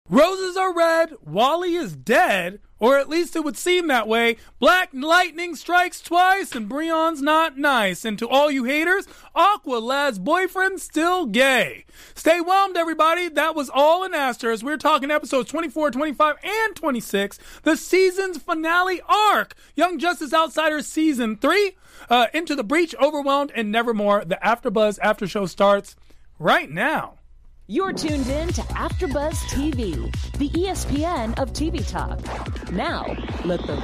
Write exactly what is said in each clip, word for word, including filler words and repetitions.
Roses are red, Wally is dead, or at least it would seem that way. Black lightning strikes twice, and Breon's not nice. And to all you haters, Aqualad's boyfriend's still gay. Stay whelmed, everybody. That was all in Asters. We're talking episodes twenty-four, twenty-five, and twenty-six. The season's finale arc. Young Justice Outsiders Season three. Uh, Into the Breach, Overwhelmed, and Nevermore. The AfterBuzz After Show starts right now. You're tuned in to AfterBuzz T V, the E S P N of T V talk. Now, let the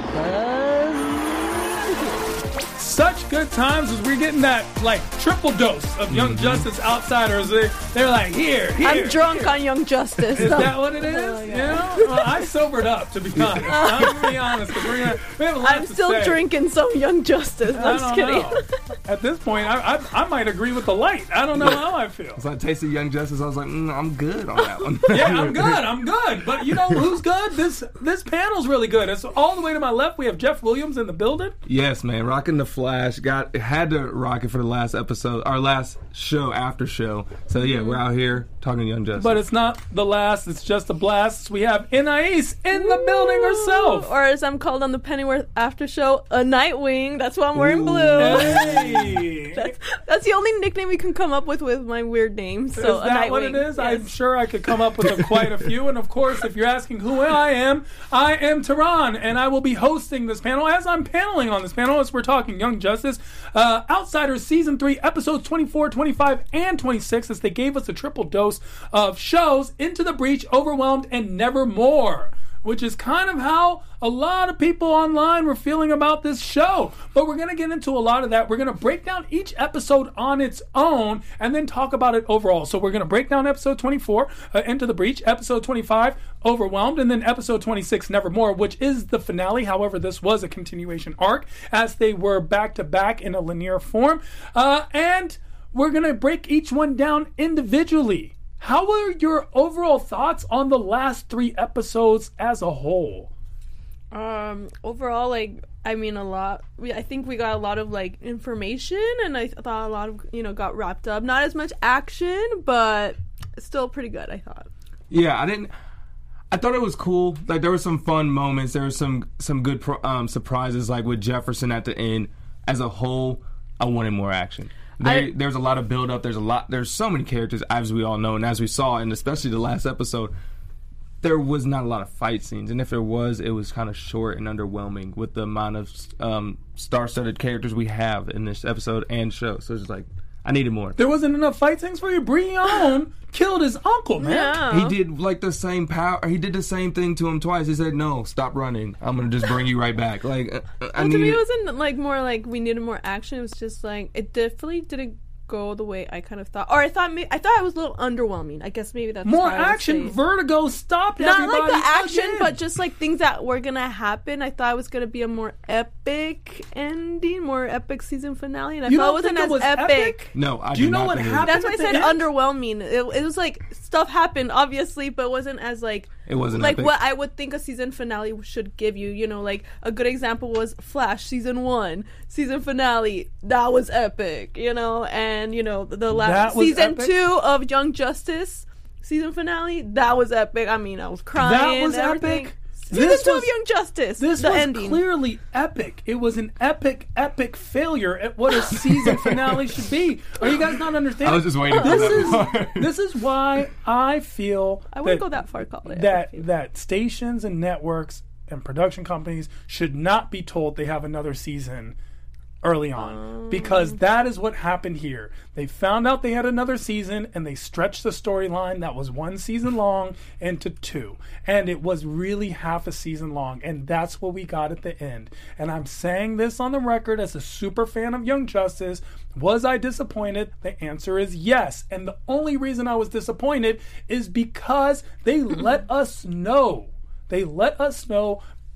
buzz begin. Such good times as we're getting that, like, triple dose of Young mm-hmm. Justice Outsiders. They, they're like, here, here. I'm drunk here. on Young Justice. Is so. that what it is? Oh, yeah. You know? Well, I sobered up, to be honest. I'm going to be honest, because we're gonna, we have a lot I'm to still say. drinking some Young Justice. No, I'm just kidding. Know. At this point, I, I I might agree with the light. I don't know how I feel. So I tasted Young Justice. I was like, mm, I'm good on that one. Yeah, I'm good. I'm good. But you know who's good? This this panel's really good. It's all the way to my left. We have Jeff Williams in the building. Yes, man. Rocking the Flash. Got had to rock it for the last episode, our last show after show. So yeah, we're out here talking Young Justice. But it's not the last. It's just a blast. We have Anais in the Ooh. building herself, or as I'm called on the Pennyworth After Show, a Nightwing. That's why I'm wearing Ooh. blue. Hey. that's, that's the only nickname we can come up with with my weird name. So is that a what it is? Yes. I'm sure I could come up with a, quite a few. And of course, if you're asking who I am, I am Tehran, and I will be hosting this panel as I'm paneling on this panel as we're talking Young Justice. Uh, Outsiders Season three, Episodes twenty-four, twenty-five, and twenty-six, as they gave us a triple dose of shows, Into the Breach, Overwhelmed, and Nevermore, which is kind of how a lot of people online were feeling about this show. But we're going to get into a lot of that. We're going to break down each episode on its own and then talk about it overall. So we're going to break down episode twenty-four, uh, Into the Breach, episode twenty-five, Overwhelmed, and then episode twenty-six, Nevermore, which is the finale. However, this was a continuation arc as they were back-to-back in a linear form. Uh, and we're going to break each one down individually. How were your overall thoughts on the last three episodes as a whole? Um, overall, like, I mean, a lot. We, I think we got a lot of, like, information, and I thought a lot of, you know, got wrapped up. Not as much action, but still pretty good, I thought. Yeah, I didn't... I thought it was cool. Like, there were some fun moments. There were some, some good pro, um, surprises, like with Jefferson at the end. As a whole, I wanted more action. There, I, there's a lot of build up. There's a lot. There's so many characters, as we all know, and as we saw, and especially the last episode, there was not a lot of fight scenes, and if there was, it was kind of short and underwhelming with the amount of um, star-studded characters we have in this episode and show. So it's just like, I needed more. There wasn't enough fight scenes for you. Breon killed his uncle, man. Yeah. He did like the same power. He did the same thing to him twice. He said, "No, stop running. I'm gonna just bring you right back." Like, I well, needed... to me, it wasn't like more like we needed more action. It was just like it definitely didn't go the way I kind of thought, or I thought maybe, I thought it was a little underwhelming. I guess maybe that's more action. Vertigo stopped not everybody like the action, again. but just like things that were gonna happen. I thought it was gonna be a more epic ending, more epic season finale, and I you thought don't it wasn't think as it was epic. epic. No, I do you do know not what think happened? That's why I said end? underwhelming. It, it was like stuff happened, obviously, but it wasn't as like it wasn't like epic. what I would think a season finale should give you. You know, like a good example was Flash season one, season finale. That was epic. You know, and you know the last season epic? two of Young Justice season finale. That was epic. I mean, I was crying. That was everything. epic. Season this two was, of Young Justice. This the was ending. clearly epic. It was an epic, epic failure at what a season finale should be. Are you guys not understanding? I was just waiting for this that is part. This is why I feel I wouldn't go that far. Call it that that stations and networks and production companies should not be told they have another season early on, um, because that is what happened here. They found out they had another season and they stretched the storyline that was one season long into two, and it was really half a season long, and that's what we got at the end. And I'm saying this on the record as a super fan of Young Justice. Was I disappointed? The answer is yes, and the only reason I was disappointed is because they let us know they let us know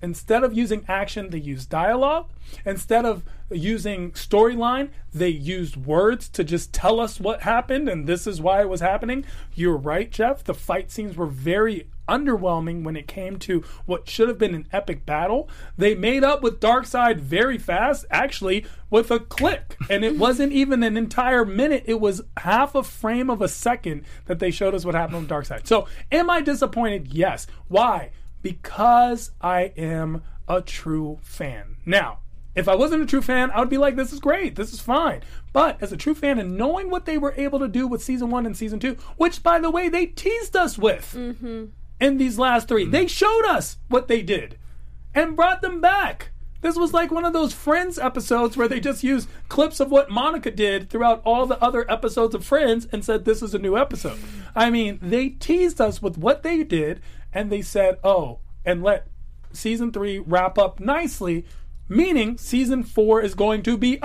instead of using action, they used dialogue. Instead of using storyline, they used words to just tell us what happened, and this is why it was happening. You're right, Jeff. The fight scenes were very underwhelming when it came to what should have been an epic battle. They made up with Darkseid very fast, actually, with a click. And it wasn't even an entire minute. It was half a frame of a second that they showed us what happened with Darkseid. So, am I disappointed? Yes. Why? Because I am a true fan. Now, if I wasn't a true fan, I would be like, this is great, this is fine. But as a true fan and knowing what they were able to do with season one and season two, which, by the way, they teased us with mm-hmm. in these last three. They showed us what they did and brought them back. This was like one of those Friends episodes where they just used clips of what Monica did throughout all the other episodes of Friends and said, this is a new episode. I mean, they teased us with what they did, and they said, oh, and let season three wrap up nicely, meaning season four is going to be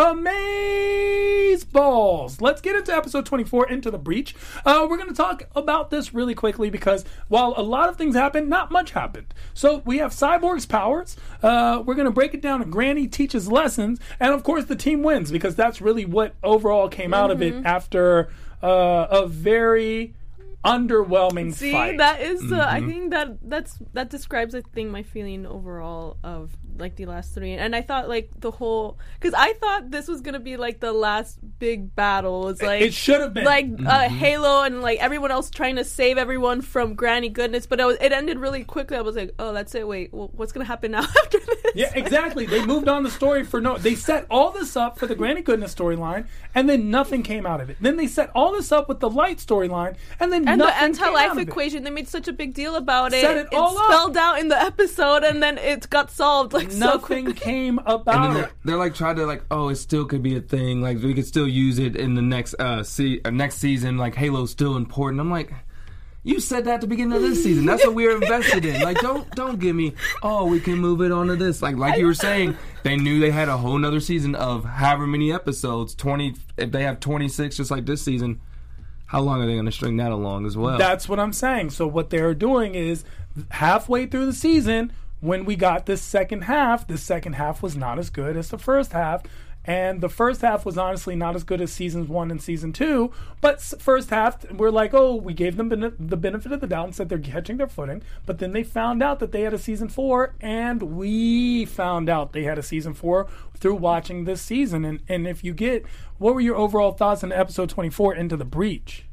amazeballs. Let's get into episode twenty-four, Into the Breach. Uh, we're going to talk about this really quickly because while a lot of things happened, not much happened. So we have Cyborg's powers. Uh, we're going to break it down. Granny teaches lessons. And of course, the team wins because that's really what overall came out mm-hmm. of it after uh, a very underwhelming See, fight. that is the. Mm-hmm. I think that that's that describes, I think, my feeling overall of like the last three. And I thought like the whole, because I thought this was gonna be like the last big battle. It's like it should have been like mm-hmm. uh, Halo and like everyone else trying to save everyone from Granny Goodness. But it, was, it ended really quickly. I was like, oh, that's it. Wait, well, what's gonna happen now after this? Yeah, exactly. They moved on the story for no. They set all this up for the Granny Goodness storyline, and then nothing came out of it. Then they set all this up with the Light storyline, and then and nothing the anti-life came out equation. They made such a big deal about it. Set it all it's up. spelled out in the episode, and then it got solved. Like nothing so came And about then it. they're, they're like trying to like, oh, it still could be a thing. Like we could still use it in the next uh, se- uh next season. Like Halo's still important. I'm like, you said that at the beginning of this season. That's what we were invested in. Like, don't don't give me, oh, we can move it on to this. Like like you were saying, they knew they had a whole nother season of however many episodes. Twenty. If they have twenty-six, just like this season, how long are they going to string that along as well? That's what I'm saying. So what they're doing is halfway through the season, when we got this second half, the second half was not as good as the first half. And the first half was honestly not as good as seasons one and season two. But first half, we're like, oh, we gave them bene- the benefit of the doubt and said they're catching their footing. But then they found out that they had a season four, and we found out they had a season four through watching this season. And, and if you get, what were your overall thoughts on episode twenty-four, Into the Breach?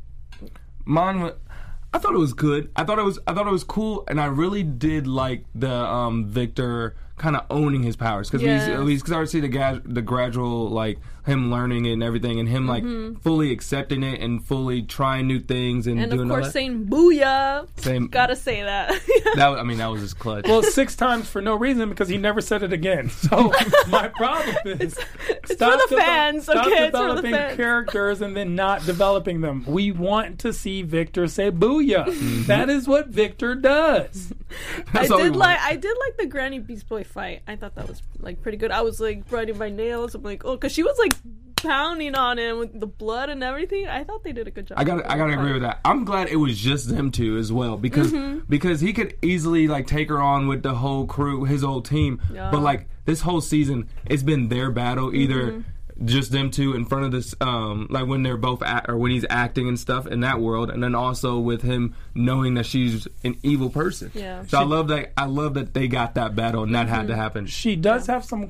Mine was, I thought it was good. I thought it was I thought it was cool, and I really did like the um, Victor kind of owning his powers because yes. we we started to see the ga- the gradual like him learning it and everything, and him like mm-hmm. fully accepting it and fully trying new things and, and doing of all course that. saying "booyah." Same. Gotta say that. that was, I mean, that was his clutch. Well, six times for no reason because he never said it again. So my problem is it's for the fans. Stop Okay, it's for the developing fans. characters and then not developing them. We want to see Victor say "booyah." Mm-hmm. That is what Victor does. I all we did want. like I did like the Granny Beast Boy fight. I thought that was like pretty good. I was like biting my nails. I'm like, oh, because she was like pounding on him with the blood and everything. I thought they did a good job. I got I got to agree with that. I'm glad it was just them two as well because Mm-hmm. because he could easily like take her on with the whole crew, his whole team. Yeah. But like this whole season, it's been their battle, either Mm-hmm. just them two in front of this, um, like when they're both act, or when he's acting and stuff in that world, and then also with him knowing that she's an evil person. Yeah. So I love that. I love that they got that battle and that had to happen. She does have some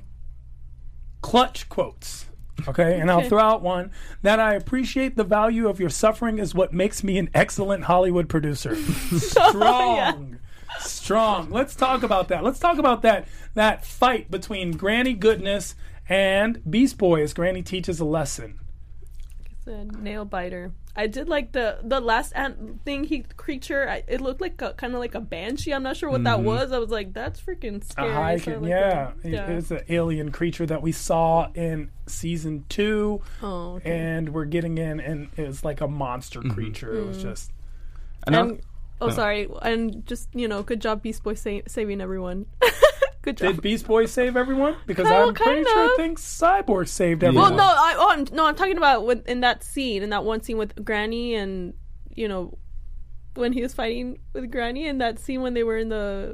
clutch quotes. Okay, and I'll throw out one that I appreciate the value of your suffering is what makes me an excellent Hollywood producer. Strong. Yeah. Strong. Let's talk about that. Let's talk about that that fight between Granny Goodness and Beast Boy as Granny teaches a lesson. It's a nail biter. I did like the the last ant thing he creature. I, it looked like a, kind of like a banshee. I'm not sure what Mm-hmm. that was. I was like, that's freaking A scary. high So I can- like yeah, that. It- it's an alien creature that we saw in season two, Oh, okay. and we're getting in, and it's like a monster Mm-hmm. creature. It was just And I- And, oh, sorry. And just, you know, good job, Beast Boy, sa- saving everyone. Good job. Did Beast Boy save everyone? Because Well, I'm pretty kind sure I of. think Cyborg saved Yeah. everyone. Well, no, I, oh, I'm, no, I'm talking about with, in that scene, in that one scene with Granny and, you know, when he was fighting with Granny, and that scene when they were in the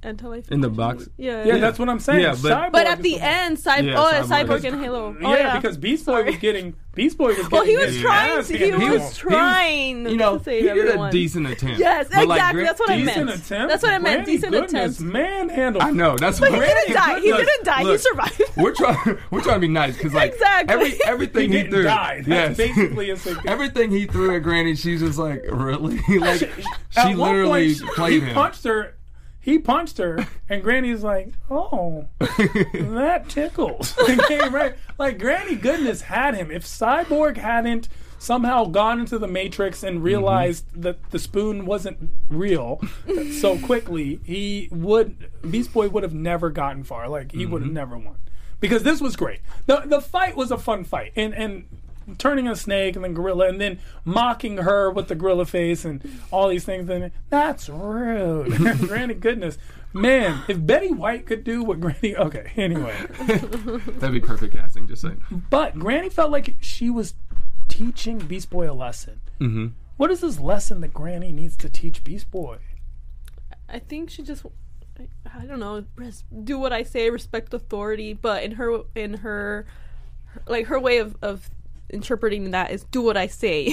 Anti-life in the box. Yeah, Yeah, that's what I'm saying. Yeah, but- Cyborg But at is the end, Cyborg, Yeah, oh, Cyborg. Cyborg and Halo. Oh, yeah, yeah, because Beast Boy Sorry. was getting Beast Boy was getting. Well, he was his trying. ass To, he handed to was him. trying You know, to he save did everyone. a decent attempt. Yes, But, like, exactly. Gra- That's what I Decent meant. attempt. That's what I meant. Granny Decent goodness, attempt. manhandle. I know that's But he what- didn't die. He Look, didn't die. He look, survived. We're trying. We're trying to be nice because, like, Exactly. every He everything he, didn't threw. die. That's yes. basically a sig- Everything he threw at Granny, she's just like, really? like, she At one literally point, played he him. punched her. He punched her, and Granny's like, "Oh, that tickles." And came right, like Granny Goodness had him. If Cyborg hadn't somehow gone into the Matrix and realized Mm-hmm. that the spoon wasn't real so quickly, he would Beast Boy would have never gotten far. Like he would have Mm-hmm. never won. Because this was great. The the fight was a fun fight. And and turning a snake and then gorilla and then mocking her with the gorilla face and all these things, and that's rude. Granny Goodness. Man, if Betty White could do what Granny okay, anyway. That'd be perfect casting, just saying. But Granny felt like she was teaching Beast Boy a lesson. Mm-hmm. What is this lesson that Granny needs to teach Beast Boy? I think she just, I, I don't know, res- do what I say, respect authority. But in her, in her, her like her way of, of interpreting that is do what I say.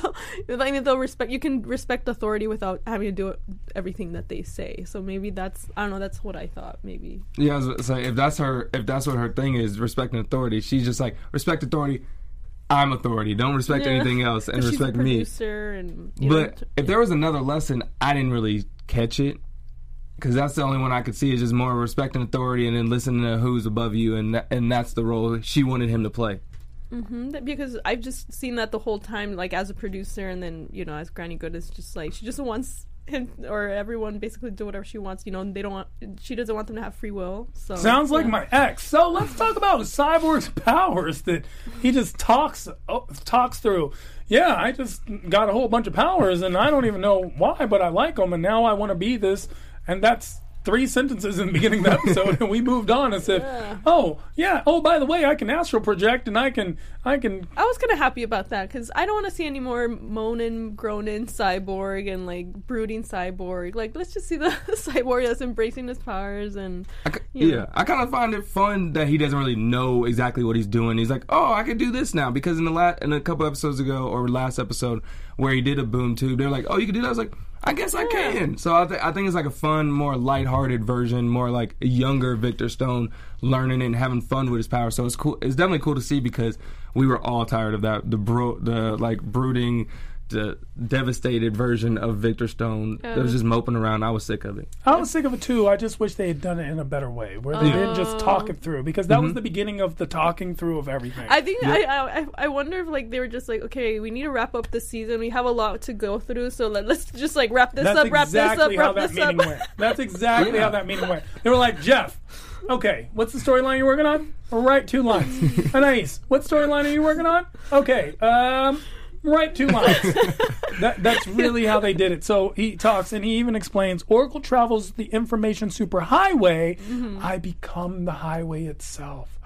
I mean, they'll respect. You can respect authority without having to do it, everything that they say. So maybe that's, I don't know. That's what I thought. Maybe. Yeah, I was gonna say if that's her, if that's what her thing is, respecting authority. She's just like respect authority. I'm authority. Don't respect Yeah. anything else, and She's respect a me. producer and, you But know, if there was another lesson, I didn't really catch it because that's the only one I could see is just more respecting authority and then listening to who's above you, and that, and that's the role she wanted him to play. Mm-hmm. That- because I've just seen that the whole time, like as a producer, and then you know, as Granny Goodness, just like she just wants him or everyone basically do whatever she wants. You know, and they don't want. She doesn't want them to have free will. So Sounds like yeah. my ex. So let's talk about Cyborg's powers that he just talks oh, talks through. Yeah, I just got a whole bunch of powers, and I don't even know why, but I like them, and now I want to be this. And that's three sentences in the beginning of the episode, and we moved on and said, Yeah. "Oh, yeah. Oh, by the way, I can astral project, and I can, I can." I was kind of happy about that because I don't want to see any more moaning, groaning cyborg and like brooding cyborg. Like, let's just see the cyborg that's embracing his powers and I c- you yeah, know. I kind of find it fun that he doesn't really know exactly what he's doing. He's like, "Oh, I could do this now," because in the la- in a couple episodes ago or last episode where he did a boom tube, they're like, "Oh, you can do that." I was like, "I guess I Yeah. can." So I, th- I think it's like a fun, more lighthearted version, more like a younger Victor Stone learning and having fun with his power. So it's cool. It's definitely cool to see because we were all tired of that the bro the like brooding, the devastated version of Victor Stone that was Yeah. just moping around. I was sick of it. I was sick of it too. I just wish they had done it in a better way, where they didn't just talk it through, because that was the beginning of the talking through of everything. I think I, I I wonder if like they were just like, okay, we need to wrap up this season. We have a lot to go through, so let, let's just like wrap this That's up, wrap exactly this up, how wrap that this up. meeting went. That's exactly Yeah. how that meeting went. They were like, Jeff, okay, what's the storyline you're working on? Write two lines. Anais, what storyline are you working on? Okay, um, write two lines. that, that's really how they did it. So he talks, and he even explains, Oracle travels the information superhighway. Mm-hmm. I become the highway itself.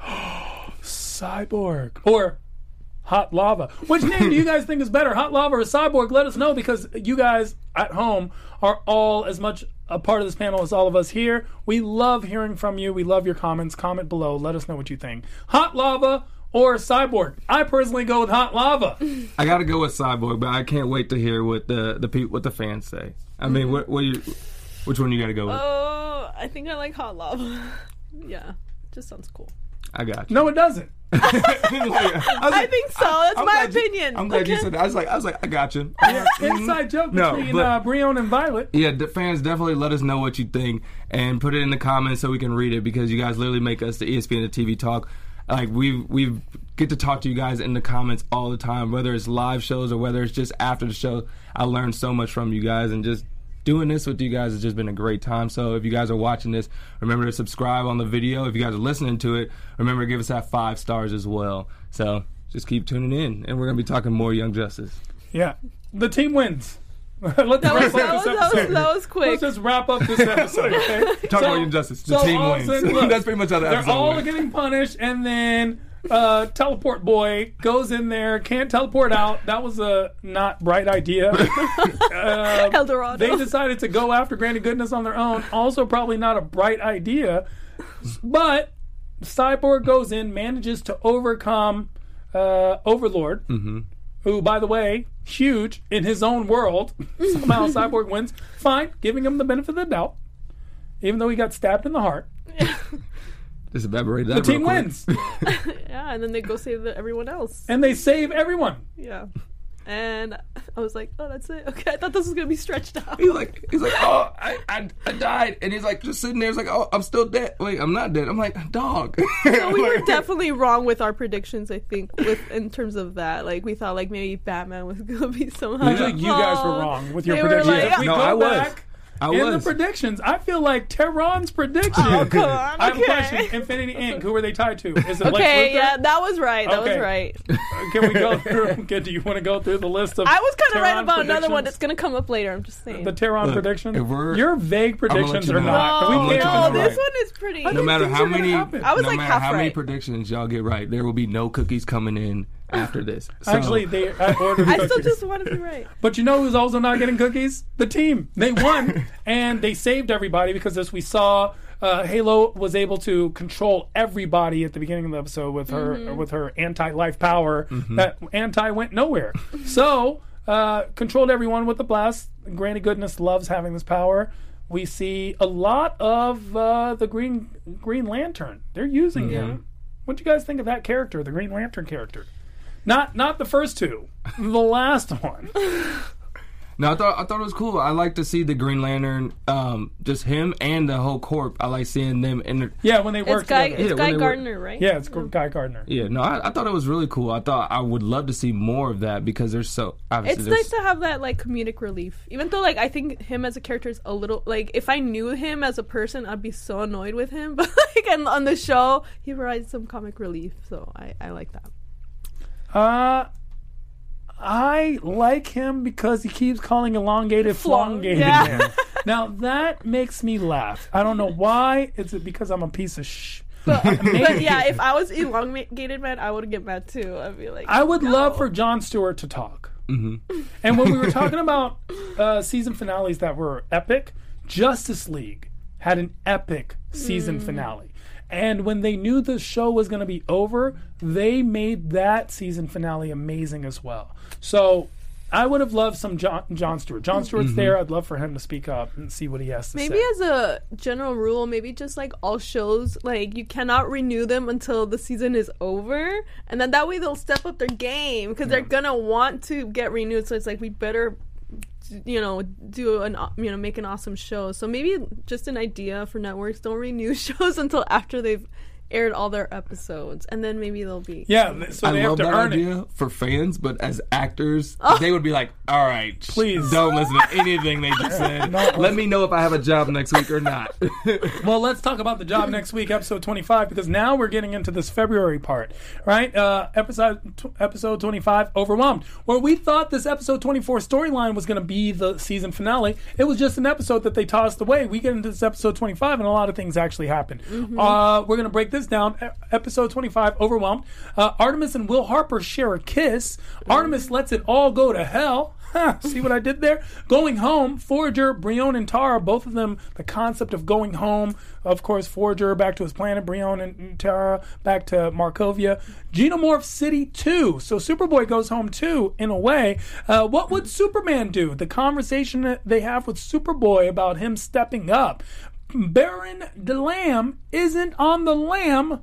Cyborg. Or Hot Lava. Which name do you guys think is better, Hot Lava or Cyborg? Let us know, because you guys at home are all as much a part of this panel as all of us here. We love hearing from you. We love your comments. Comment below. Let us know what you think. Hot Lava or Cyborg? I personally go with Hot Lava. I got to go with Cyborg, but I can't wait to hear what the the pe- what the fans say. I mean, what what you, which one you got to go with? Oh, I think I like Hot Lava. Yeah, just sounds cool. I got you. No, it doesn't. I, I think so. That's my glad you- opinion. I'm glad you Okay. said that. I was like, I was like, I got you. Inside joke No, between but- uh, Brion and Violet. Yeah, the fans, definitely let us know what you think and put it in the comments so we can read it, because you guys literally make us the E S P N and the T V talk. Like we we get to talk to you guys in the comments all the time, whether it's live shows or whether it's just after the show. I learned so much from you guys, and just doing this with you guys has just been a great time. So if you guys are watching this, remember to subscribe on the video. If you guys are listening to it, remember to give us that five stars as well. So just keep tuning in, and we're gonna be talking more Young Justice. Yeah. The team wins. Let's That was, wrap that, up was, this that, was, episode. that was Let's quick. just wrap up this episode, okay? Talk So- about Young Justice. The so team all of a wins. sudden, look, That's pretty much how the They're episode all went. getting punished, and then uh, teleport boy goes in there, can't teleport out. That was a not bright idea. uh, Eldorado. They decided to go after Granny Goodness on their own. Also, probably not a bright idea. But Cyborg goes in, manages to overcome uh, Overlord, Mm-hmm. who, by the way, huge in his own world. Somehow Cyborg wins. Fine, giving him the benefit of the doubt, even though he got stabbed in the heart. Just evaporate that. The team real quick. wins, Yeah, and then they go save the, everyone else. and they save everyone. Yeah. And I was like, oh, that's it. Okay, I thought this was going to be stretched out. He's like, he's like, oh, I, I, I died, and he's like, just sitting there. He's like, oh, I'm still dead. Wait, I'm not dead. I'm like, dog. So we were definitely wrong with our predictions, I think, with in terms of that. Like, we thought, like, maybe Batman was going to be somehow I think you guys were involved. wrong with your They were predictions. like- If we No, go I was. back I in was. the predictions, I feel like Tehran's prediction. Oh, come on. I have a Okay. question. Infinity Incorporated. Who are they tied to? Is it Lex Okay, Luthor? yeah, that was right. That Okay. was right. Can we go through? Okay, do you want to go through the list of? I was kind of right Tehran about another one predictions? that's going to come up later. I'm just saying. The Tehran Look, predictions. if we're- Your vague gonna let predictions you are know. not. no, we I'm gonna can't let you no, know. this one is pretty. I No think matter things how are gonna many, happen. I was no like matter half how many right. predictions y'all get right, there will be no cookies coming in after this. So, Actually, they I ordered I cookies. still just want to be right. But you know who's also not getting cookies? The team. They won, and they saved everybody because, as we saw, uh, Halo was able to control everybody at the beginning of the episode with her Mm-hmm. with her anti-life power. That anti went nowhere. So uh, controlled everyone with the blast. Granny Goodness loves having this power. We see a lot of uh, the Green Green Lantern. They're using him. What do you guys think of that character, the Green Lantern character? Not not the first two, the last one. No, I thought I thought it was cool. I like to see the Green Lantern, um, just him and the whole corp. I like seeing them in. The, Yeah, when they work It's Guy, together. it's Yeah, Guy when they were- Gardner, right? Yeah, it's Guy Gardner. yeah, no, I, I thought it was really cool. I thought I would love to see more of that because there's so obviously It's there's, nice to have that like comedic relief. Even though like I think him as a character is a little like if I knew him as a person, I'd be so annoyed with him. But like on, on the show, he provides some comic relief, so I, I like that. Uh, I like him because he keeps calling elongated Flong- flongated yeah. man. Now that makes me laugh. I don't know why. Is it because I'm a piece of sh? But, but yeah, if I was elongated man, I would get mad too. I'd be like, I would no. love for Jon Stewart to talk. Mm-hmm. And when we were talking about uh, season finales that were epic, Justice League had an epic season Mm. finale. And when they knew the show was going to be over, they made that season finale amazing as well. So I would have loved some John, Jon Stewart. Jon Stewart's there. I'd love for him to speak up and see what he has to Maybe say. as a general rule, maybe just like all shows, like you cannot renew them until the season is over, and then that way they'll step up their game because they're gonna want to get renewed. So it's like we better, you know, do an you know make an awesome show. So maybe just an idea for networks: don't renew shows until after they've aired all their episodes, and then maybe they'll be Yeah, th- so I they have love to that earn it. idea for fans, but as actors, Oh. they would be like, "All right, Please. don't listen to anything they just said. Let me know if I have a job next week or not." Well, let's talk about the job next week, episode twenty-five, because now we're getting into this February part, right? Uh, episode t- episode twenty-five, Overwhelmed, where we thought this episode twenty-four storyline was going to be the season finale. It was just an episode that they tossed away. We get into this episode twenty-five, and a lot of things actually happen. Uh, we're going to break this down. E- Episode twenty-five, Overwhelmed. Uh, Artemis and Will Harper share a kiss. Artemis lets it all go to hell. Huh, see what I did there? Going home, Forager, Brion, and Tara, both of them, the concept of going home. Of course, Forager back to his planet, Brion and Tara back to Markovia. Xenomorph City two. So Superboy goes home too, in a way. Uh, what would Superman do? The conversation that they have with Superboy about him stepping up. Baron DeLam isn't on the lam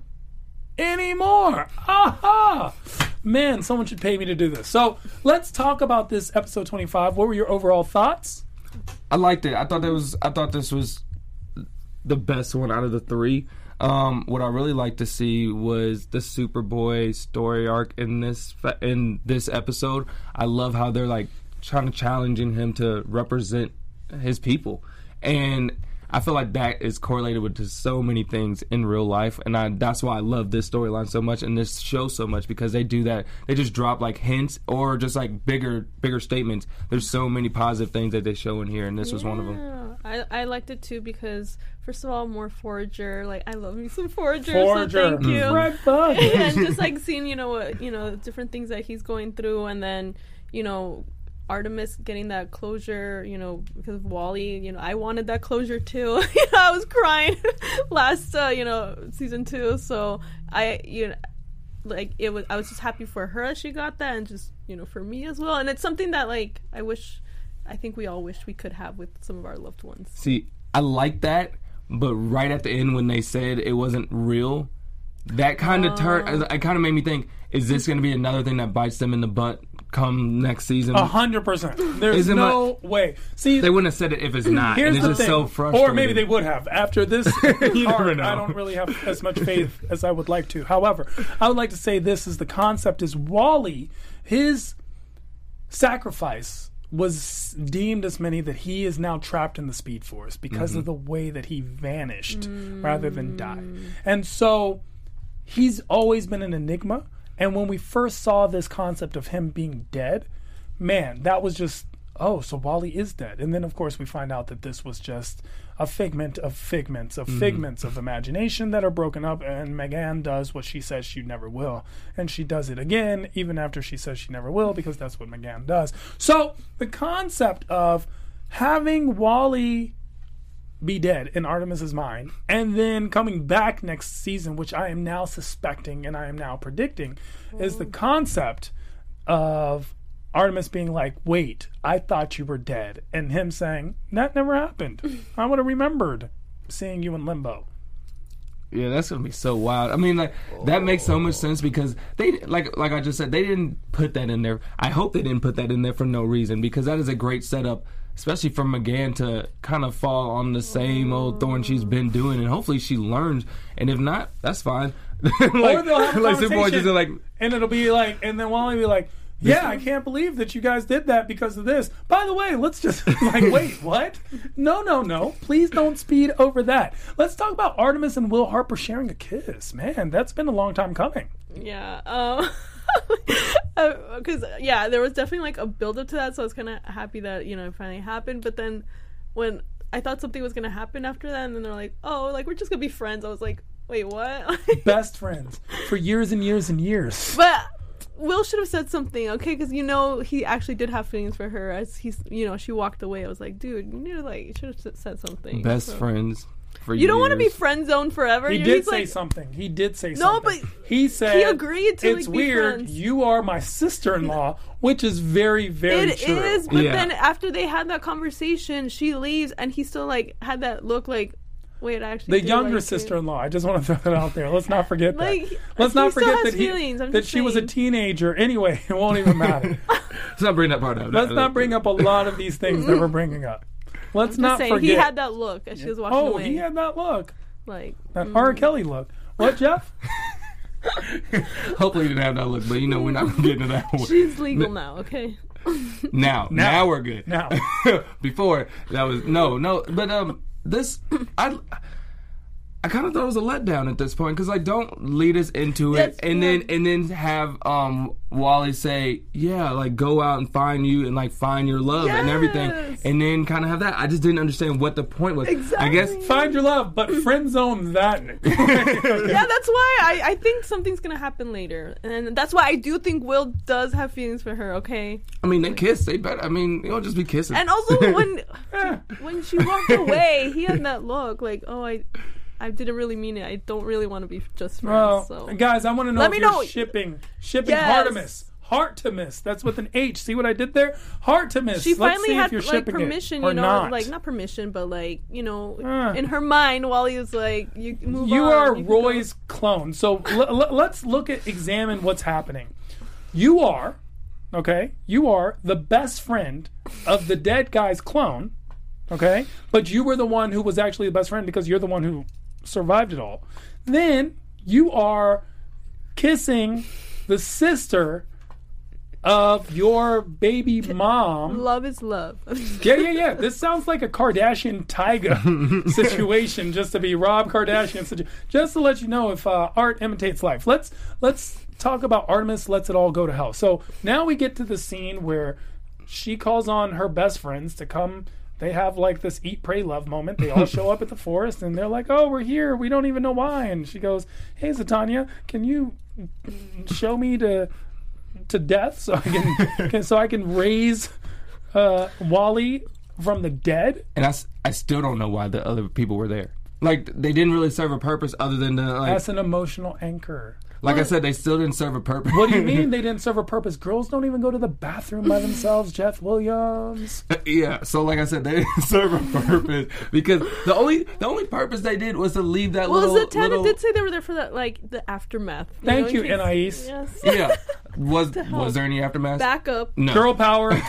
anymore. Aha! Man, someone should pay me to do this. So let's talk about this episode twenty-five. What were your overall thoughts? I liked it. I thought that was. I thought this was the best one out of the three. Um, what I really liked to see was the Superboy story arc in this fa- in this episode. I love how they're like trying to challenging him to represent his people, and I feel like that is correlated with just so many things in real life, and I, that's why I love this storyline so much and this show so much, because they do that. They just drop like hints or just like bigger bigger statements. There's so many positive things that they show in here, and this yeah. was one of them. I, I liked it too because, first of all, more Forager. Like, I love me some Forager, Forager. so thank you. Red Bug. And just like seeing, you know, what, you know, different things that he's going through, and then, you know, Artemis getting that closure, you know, because of Wally. You know, I wanted that closure too. You know, I was crying last, uh, you know, season two. So I, you know, like it was. I was just happy for her as she got that, and just, you know, for me as well. And it's something that like I wish, I think we all wish we could have with some of our loved ones. See, I like that, but right at the end when they said it wasn't real, that kind of uh, turned. It kind of made me think: is this going to be another thing that bites them in the butt come next season? A hundred percent. There's no my, way. See, they wouldn't have said it if it's not. Here's and it's the just thing. so frustrating. Or maybe they would have after this. You part, never know. I don't really have as much faith as I would like to. However, I would like to say this: is the concept is Wally, his sacrifice was deemed as many that he is now trapped in the Speed Force because mm-hmm. of the way that he vanished mm. rather than died, and so he's always been an enigma. And when we first saw this concept of him being dead, man, that was just, oh, so Wally is dead. And then, of course, we find out that this was just a figment of figments, of mm-hmm. figments of imagination that are broken up. And M'gann does what she says she never will. And she does it again, even after she says she never will, because that's what M'gann does. So the concept of having Wally be dead in Artemis's mind, and then coming back next season, which I am now suspecting and I am now predicting, oh. is the concept of Artemis being like, wait, I thought you were dead, and him saying, that never happened. I would have remembered seeing you in Limbo. Yeah, that's gonna be so wild. I mean, like oh. that makes so much sense because they, like, like I just said, they didn't put that in there. I hope they didn't put that in there for no reason, because that is a great setup, especially for M'gann to kind of fall on the same old thorn she's been doing, and hopefully she learns. And if not, that's fine. like, or they'll have a like, conversation, just like, and it'll be like, and then Wally will be like, yeah, I can't believe that you guys did that because of this. By the way, let's just, like, wait, what? No, no, no. Please don't speed over that. Let's talk about Artemis and Will Harper sharing a kiss. Man, that's been a long time coming. Yeah. Um, because, uh, yeah, there was definitely, like, a build-up to that, so I was kind of happy that, you know, it finally happened. But then when I thought something was going to happen after that, and then they're like, oh, like, we're just going to be friends. I was like, wait, what? Best friends for years and years and years. But Will should have said something, okay? Because, you know, he actually did have feelings for her as he's, you know, she walked away. I was like, dude, you need to, like, you should have said something. Best so. friends for you years. don't want to be friend zoned forever. He You're, did he's say like, something. He did say no, something. but he said he agreed to, it's like, be weird. friends. You are my sister-in-law, which is very, very it true. It is, but yeah. then after they had that conversation, she leaves, and he still, like, had that look like, wait, I actually the did younger like sister-in-law. I just want to throw that out there. Let's not forget like, that. Let's not forget that he, feelings, that she was a teenager. Anyway, it won't even matter. Let's not bring that part up. Let's not bring up a lot of these things that we're bringing up. Let's I'm not saying, forget. He had that look as she was walking oh, away. he had that look. Like that mm. R. Kelly look. What, Jeff? Hopefully he didn't have that look, but you know we're not getting to that one. She's legal now, okay? now, now, now we're good. Now, before that was no, no. But um, this I. I kind of thought it was a letdown at this point because like don't lead us into it That's, and yeah. then and then have um Wally say yeah like go out and find you and like find your love yes. and everything and then kind of have that. I just didn't understand what the point was. Exactly. I guess find your love, but friend zone that. Yeah, that's why I, I think something's gonna happen later, and that's why I do think Will does have feelings for her. Okay. I mean they kiss. They better. I mean you don't just be kissing. And also when when she walked away, he had that look like oh I. I didn't really mean it. I don't really want to be just friends. Well, so. guys, I want to know Let if me you're know. shipping shipping Yes. Heartemis. Heartemis. That's with an H. See what I did there? Heartemis. She Let's finally see had if you're like shipping permission, it or you know, not. like not permission, but like you know, Uh. in her mind, Wally was like, "You move You on." are you can Roy's clone. So l- l- let's look at examine what's happening. You are, okay, you are the best friend of the dead guy's clone, okay? But you were the one who was actually the best friend because you're the one who survived it all. Then you are kissing the sister of your baby mom. Love is love. Yeah, yeah, yeah. This sounds like a Kardashian Tyga situation, just to be Rob Kardashian. situ- Just to let you know if uh, art imitates life. Let's let's talk about Artemis Lets It All Go to Hell. So now we get to the scene where she calls on her best friends to come. They have like this eat, pray, love moment. They all show up at the forest and they're like, oh, we're here. We don't even know why. And she goes, hey, Zatanna, can you show me to to death so I can, can so I can raise uh, Wally from the dead? And I, s- I still don't know why the other people were there. Like, they didn't really serve a purpose other than to, like... That's an emotional anchor. Like I said, they still didn't serve a purpose. What do you mean they didn't serve a purpose? Girls don't even go to the bathroom by themselves, Jeff Williams. Yeah, so like I said, they didn't serve a purpose because the only the only purpose they did was to leave that Well, little... Zatanna little did say they were there for that, like, the aftermath. Thank know, you, in case- Anais. Yes. Yeah. Was was there any aftermath? Backup. No. Girl power.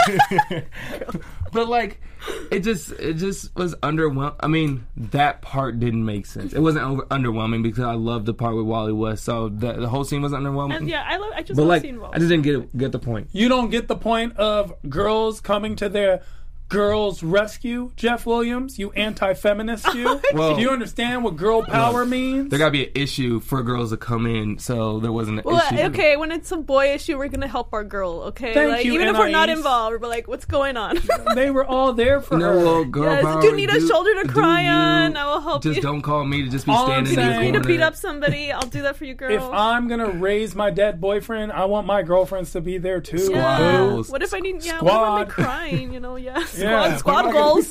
But like, it just it just was underwhelming. I mean, that part didn't make sense. It wasn't over- underwhelming because I loved the part with Wally West. So the the whole scene was underwhelming. And yeah, I love. I just but love like, seeing Wally. I just didn't get get the point. You don't get the point of girls coming to their girls' rescue, Jeff Williams, you anti-feminist you. Well- Do you understand what girl power means? There got to be an issue for girls to come in, so there wasn't an Well, issue. okay, when it's a boy issue, we're gonna help our girl. Okay, Thank like you, even if we're not Anais. involved, we're like, what's going on? They were all there for No, her. well, girl Yes, power, do you need a do- shoulder to do cry you. on? I will help Just you. don't call me to just be All I'm standing in saying- the You need corner. to beat up somebody. I'll do that for you, girl. If I'm gonna raise my dead boyfriend, I want my girlfriends to be there too. yeah. boo. goals. What if I need? Yeah. Squad. What if I'm like crying? You know? Yeah. Squad. Yeah. Squad goals.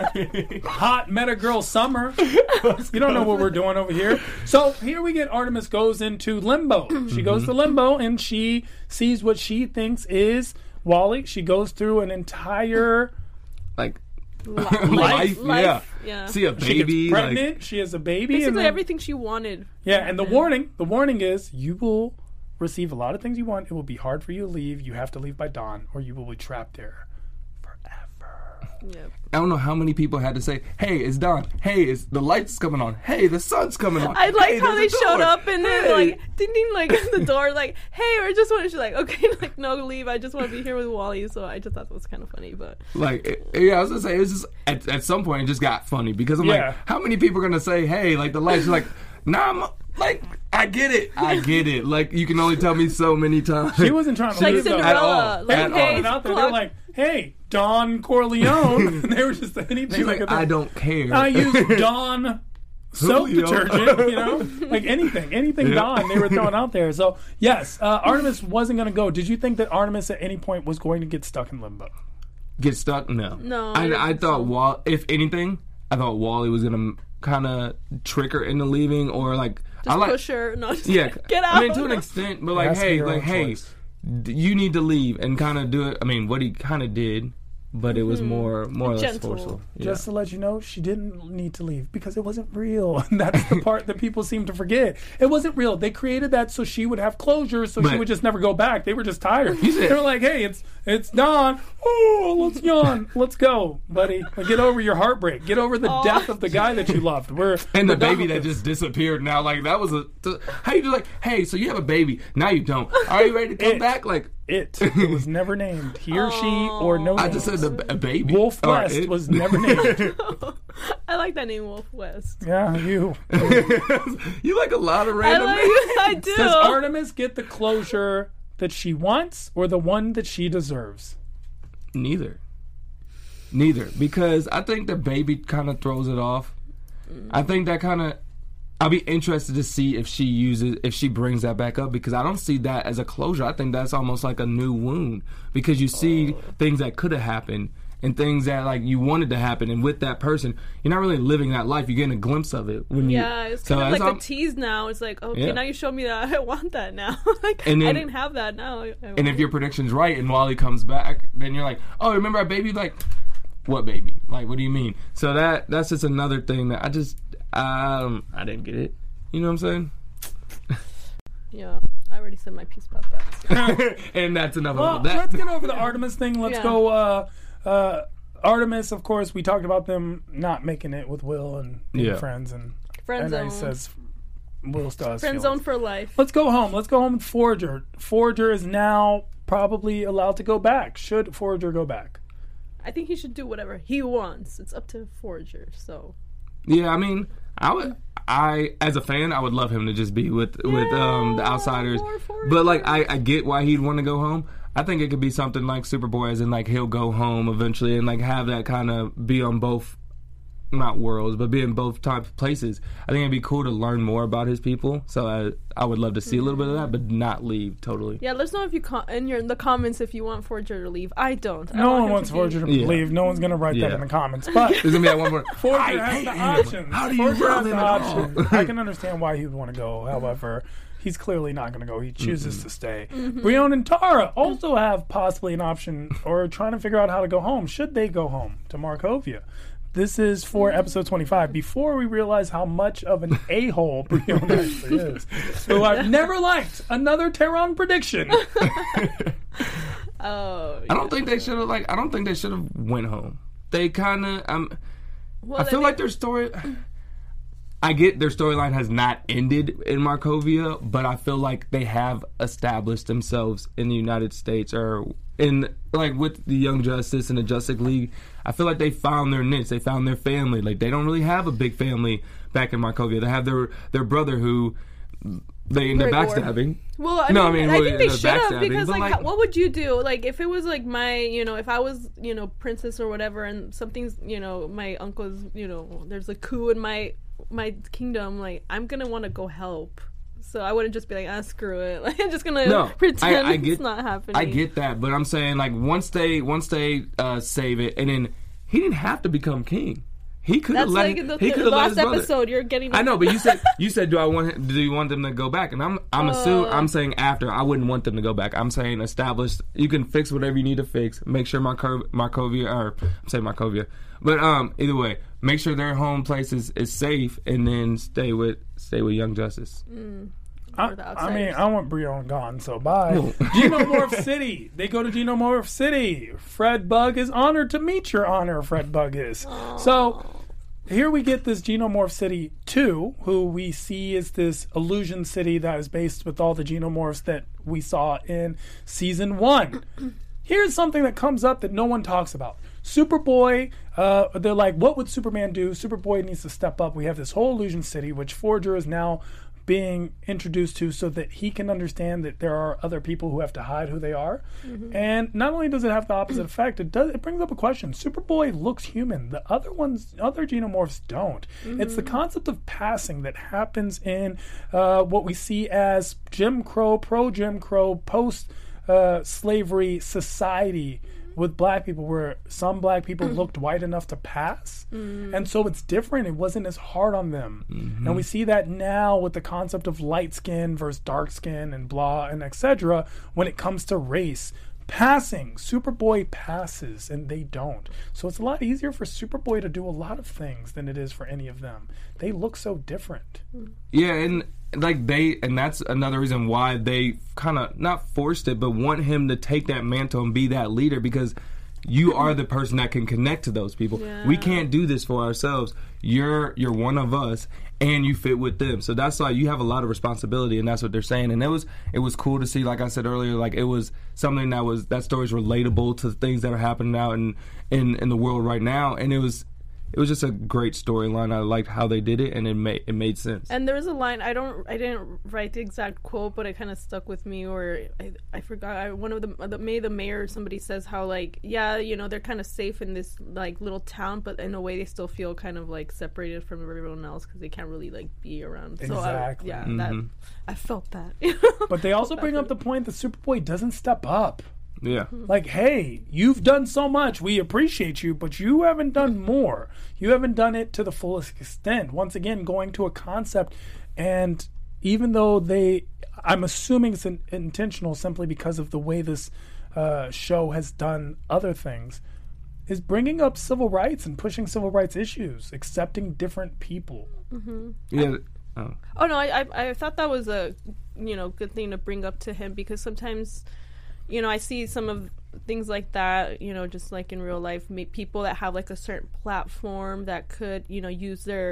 Hot meta girl summer. You don't know what we're doing over here. So here we get Artemis goes into limbo. She goes to limbo and she sees what she thinks is Wally. She goes through an entire Like, Life. life, Life, yeah. yeah. See a she baby. gets pregnant. Like, She has a baby. and Basically then- everything she wanted. Yeah, and the warning, the warning is you will receive a lot of things you want. It will be hard for you to leave. You have to leave by dawn, or you will be trapped there forever. Yep. I don't know how many people had to say, "Hey, it's dawn. Hey, it's the lights coming on. Hey, the sun's coming on." I like hey, how they there's a showed door. up and then Hey." like ding ding like at the door like hey I just want to she's like okay like no leave I just want to be here with Wally, so I just thought that was kind of funny. But Like, it- yeah, I was gonna say it was just at, at some point it just got funny because I'm Yeah. like, how many people are gonna say, "Hey, like the lights"? You're like, nah, I'm, like I get it, I get it. Like you can only tell me so many times. She wasn't trying to like leave though. At Cinderella all. They like were At all. calling hey it out there. clock- They're like, "Hey, Don Corleone." They were just anything. She's like, a- I don't care. I use Dawn soap Julio. detergent, you know, like anything, anything Yeah. Dawn they were throwing out there. So yes, uh, Artemis wasn't going to go. Did you think that Artemis at any point was going to get stuck in limbo? Get stuck? No. No, I I, don't I think thought so. Wall. If anything, I thought Wally was gonna kind of trick her into leaving, or like just I like. push her no just Yeah, get out. I mean, to an extent, but It like, has to be hey, your like, own hey, choice. d- you need to leave and kind of do it. I mean, what he kind of did, but it was more, more or less Gentle. forceful. Yeah. Just to let you know, she didn't need to leave because it wasn't real. And that's the part that people seem to forget. It wasn't real. They created that so she would have closure, so she But- would just never go back. They were just tired. You said- They were like, "Hey, it's it's dawn. Oh, let's yawn. Let's go, buddy. Get over your heartbreak. Get over the Aw. death of the guy that you loved." We're and we're the done baby with that this. just disappeared. Now, like that was a. Th- how you do like? Hey, so you have a baby? Now you don't. Are you ready to come It- back? Like It. It was never named. He or she or no I name. just said, the, a baby. Wolf Or West it. was never named. I like that name Wolf West. Yeah, you. You like a lot of I random. like I do. Does Artemis get the closure that she wants or the one that she deserves? Neither. Neither. Because I think the baby kind of throws it off. I think that kind of. I'll be interested to see if she uses, if she brings that back up, because I don't see that as a closure. I think that's almost like a new wound, because you see things that could have happened and things that like you wanted to happen, and with that person, you're not really living that life. You're getting a glimpse of it when you. Yeah, it's so kind of that's like all- a tease now. It's like, okay, Yeah. now you show me that. I want that now. like, And I then- didn't have that now. I, I And want if it. your prediction's right and Wally comes back, then you're like, oh, remember our baby? Like, what baby? Like, what do you mean? So that that's just another thing that I just um I didn't get it. You know what I'm Yeah, I already said my piece about that. saying? And that's enough Well, about that. let's get over the Artemis thing. Let's Yeah. go. Uh, uh, Artemis, of course, we talked about them not making it with Will and being Yeah. friends, and Friend and I zone. says Will still has Friend feelings. zone for life. Let's go home. Let's go home with Forger. Forger is now probably allowed to go back. Should Forager go back? I think he should do whatever he wants. It's up to Forager. So. Yeah, I mean, I would. I as a fan, I would love him to just be with yeah, with um, the Outsiders. But like, I, I get why he'd want to go home. I think it could be something like Superboy, as in like he'll go home eventually and like have that kind of be on both. Not worlds, but be in both types of places. I think it'd be cool to learn more about his people. So I, I would love to see a little bit of that, but not leave totally. Yeah, let us know if you com- in your in the comments if you want Forager to leave. I don't. No I one wants Forager to yeah. leave. No one's gonna write yeah. that in the comments. But there's gonna be that one more. Forager has the options. How do you Forager has them the at options. I can understand why he would want to go. However, he's clearly not going to go. He chooses mm-hmm. to stay. Mm-hmm. Brion and Tara also have possibly an option or trying to figure out how to go home. Should they go home to Markovia? This is for episode twenty-five. Before we realize how much of an a-hole Brion actually is, who I've never liked. Another Tehran prediction. oh, I don't think they should have. Like, I don't think they should have went home. They kind of. Um, well, I feel like their story. I get their storyline has not ended in Markovia, but I feel like they have established themselves in the United States or in like with the Young Justice and the Justice League. I feel like they found their niche. They found their family. Like they don't really have a big family back in Markovia. They have their their brother who they end up backstabbing. Well, I no, mean, I mean, I think they should have because, like, like how, what would you do? Like, if it was like my, you know, if I was, you know, princess or whatever, and something's, you know, my uncle's, you know, there's a coup in my my kingdom, like, I'm gonna want to go help. So I wouldn't just be like, ah, screw it. Like, I'm just gonna no, pretend I, I get, it's not happening. I get that, but I'm saying like once they once they uh, save it, and then he didn't have to become king. He could have let. Like him, the, he the could have last let his episode. brother. You're getting. I know, but you said you said, do I want him, do you want them to go back? And I'm I'm uh, assuming I'm saying after. I wouldn't want them to go back. I'm saying established. You can fix whatever you need to fix. Make sure Marco, Markovia or I'm saying Markovia, but um either way, make sure their home place is, is safe, and then stay with stay with Young Justice. Mm. I, I mean, I want Brion gone, so bye. Genomorph City. They go to Genomorph City. Fred Bug is honored to meet your honor, Fred Bug is. Aww. So here we get this Genomorph City two, who we see is this illusion city that is based with all the Genomorphs that we saw in season one. Here's something that comes up that no one talks about. Superboy, uh, they're like, what would Superman do? Superboy needs to step up. We have this whole illusion city, which Forager is now being introduced to so that he can understand that there are other people who have to hide who they are. Mm-hmm. And not only does it have the opposite effect, it does it brings up a question. Superboy looks human. The other ones, other Genomorphs don't. Mm-hmm. It's the concept of passing that happens in uh, what we see as Jim Crow, pro-Jim Crow, post-slavery uh, society with black people, where some black people looked white enough to pass. Mm. And so it's different. It wasn't as hard on them. Mm-hmm. And we see that now with the concept of light skin versus dark skin and blah and et cetera when it comes to race. Passing. Superboy passes and they don't. So it's a lot easier for Superboy to do a lot of things than it is for any of them. They look so different. Yeah, and like they, and that's another reason why they kind of not forced it, but want him to take that mantle and be that leader, because you are the person that can connect to those people. Yeah. We can't do this for ourselves. You're you're one of us, and you fit with them. So that's why you have a lot of responsibility, and that's what they're saying. And it was it was cool to see, like I said earlier, like it was something that was that story's relatable to things that are happening out in in, in the world right now, and it was. It was just a great storyline. I liked how they did it, and it made it made sense. And there was a line, I don't, I didn't write the exact quote, but it kind of stuck with me. Or I, I forgot. I, one of the, the May the mayor, somebody says how like, yeah, you know, they're kind of safe in this like little town, but in a way they still feel kind of like separated from everyone else because they can't really like be around. Exactly. So I, yeah, mm-hmm. that I felt that. But they also bring up the point that Superboy doesn't step up. Yeah. Like, hey, you've done so much. We appreciate you, but you haven't done more. You haven't done it to the fullest extent. Once again, going to a concept, and even though they, I'm assuming it's in, intentional simply because of the way this uh, show has done other things, is bringing up civil rights and pushing civil rights issues, accepting different people. Mm-hmm. Yeah. Oh. oh no, I, I I thought that was a you know good thing to bring up to him, because sometimes. You know, I see some of things like that, you know, just like in real life, people that have like a certain platform that could, you know, use their